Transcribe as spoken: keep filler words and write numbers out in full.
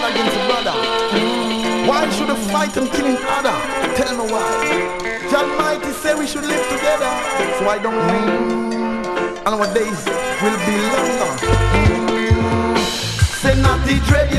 against a brother? Why should I fight and kill each other? Tell me why. The Almighty say we should live together, so I don't think and our days will be longer. Say not the dread